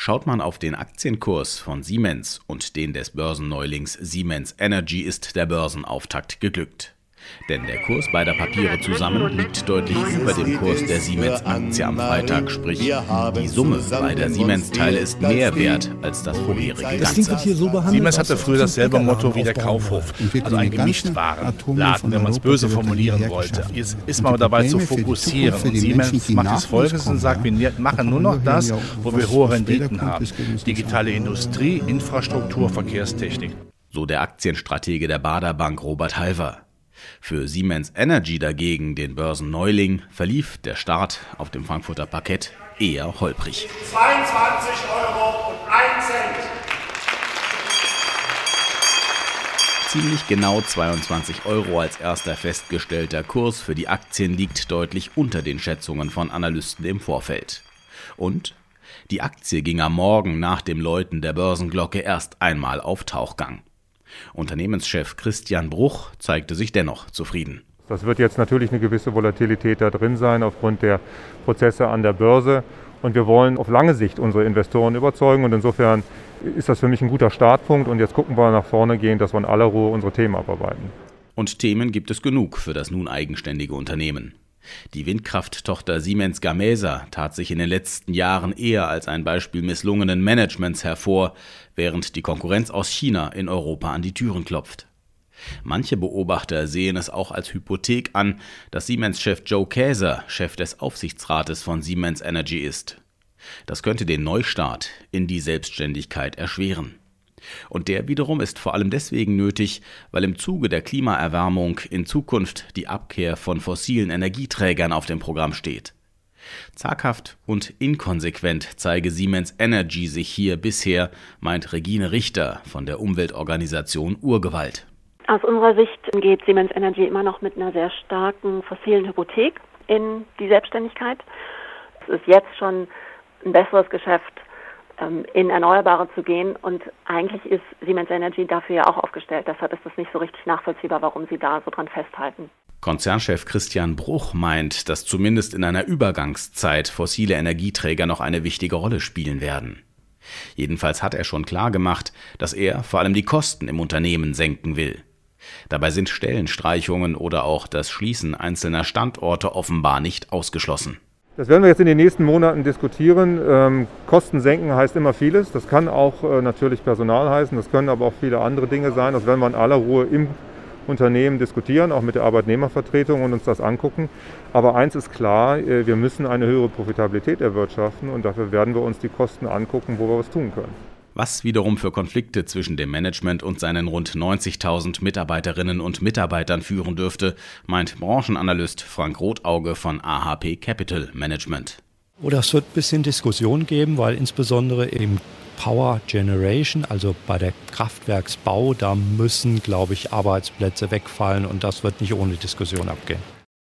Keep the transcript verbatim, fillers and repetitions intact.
Schaut man auf den Aktienkurs von Siemens und den des Börsenneulings Siemens Energy, ist der Börsenauftakt geglückt. Denn der Kurs beider Papiere zusammen liegt deutlich über dem Kurs der Siemens-Aktie am Freitag. Sprich, die Summe beider Siemens-Teile ist mehr wert als das vorherige Ganze. Siemens hatte früher dasselbe Motto wie der Kaufhof, also ein Gemischtwarenladen, wenn man es böse formulieren wollte. Jetzt ist man dabei zu fokussieren. Und Siemens macht es Folgendes und sagt, wir machen nur noch das, wo wir hohe Renditen haben. Digitale Industrie, Infrastruktur, Verkehrstechnik. So der Aktienstratege der Baader Bank Robert Halver. Für Siemens Energy dagegen, den Börsenneuling, verlief der Start auf dem Frankfurter Parkett eher holprig. zweiundzwanzig Euro und ein Cent. Ziemlich genau zweiundzwanzig Euro als erster festgestellter Kurs für die Aktien liegt deutlich unter den Schätzungen von Analysten im Vorfeld. Und die Aktie ging am Morgen nach dem Läuten der Börsenglocke erst einmal auf Tauchgang. Unternehmenschef Christian Bruch zeigte sich dennoch zufrieden. Das wird jetzt natürlich eine gewisse Volatilität da drin sein aufgrund der Prozesse an der Börse. Und wir wollen auf lange Sicht unsere Investoren überzeugen. Und insofern ist das für mich ein guter Startpunkt. Und jetzt gucken wir nach vorne gehen, dass wir in aller Ruhe unsere Themen abarbeiten. Und Themen gibt es genug für das nun eigenständige Unternehmen. Die Windkrafttochter Siemens Gamesa tat sich in den letzten Jahren eher als ein Beispiel misslungenen Managements hervor, während die Konkurrenz aus China in Europa an die Türen klopft. Manche Beobachter sehen es auch als Hypothek an, dass Siemens-Chef Joe Kaeser Chef des Aufsichtsrates von Siemens Energy ist. Das könnte den Neustart in die Selbstständigkeit erschweren. Und der wiederum ist vor allem deswegen nötig, weil im Zuge der Klimaerwärmung in Zukunft die Abkehr von fossilen Energieträgern auf dem Programm steht. Zaghaft und inkonsequent zeige Siemens Energy sich hier bisher, meint Regine Richter von der Umweltorganisation Urgewalt. Aus unserer Sicht geht Siemens Energy immer noch mit einer sehr starken fossilen Hypothek in die Selbstständigkeit. Es ist jetzt schon ein besseres Geschäft, in Erneuerbare zu gehen, und eigentlich ist Siemens Energy dafür ja auch aufgestellt. Deshalb ist es nicht so richtig nachvollziehbar, warum sie da so dran festhalten. Konzernchef Christian Bruch meint, dass zumindest in einer Übergangszeit fossile Energieträger noch eine wichtige Rolle spielen werden. Jedenfalls hat er schon klar gemacht, dass er vor allem die Kosten im Unternehmen senken will. Dabei sind Stellenstreichungen oder auch das Schließen einzelner Standorte offenbar nicht ausgeschlossen. Das werden wir jetzt in den nächsten Monaten diskutieren. Ähm, Kosten senken heißt immer vieles. Das kann auch äh, natürlich Personal heißen, das können aber auch viele andere Dinge sein. Das werden wir in aller Ruhe im Unternehmen diskutieren, auch mit der Arbeitnehmervertretung, und uns das angucken. Aber eins ist klar, äh, wir müssen eine höhere Profitabilität erwirtschaften, und dafür werden wir uns die Kosten angucken, wo wir was tun können. Was wiederum für Konflikte zwischen dem Management und seinen rund neunzigtausend Mitarbeiterinnen und Mitarbeitern führen dürfte, meint Branchenanalyst Frank Rotauge von A H P Capital Management. Oder es wird ein bisschen Diskussion geben, weil insbesondere im Power Generation, also bei der Kraftwerksbau, da müssen, glaube ich, Arbeitsplätze wegfallen, und das wird nicht ohne Diskussion abgehen.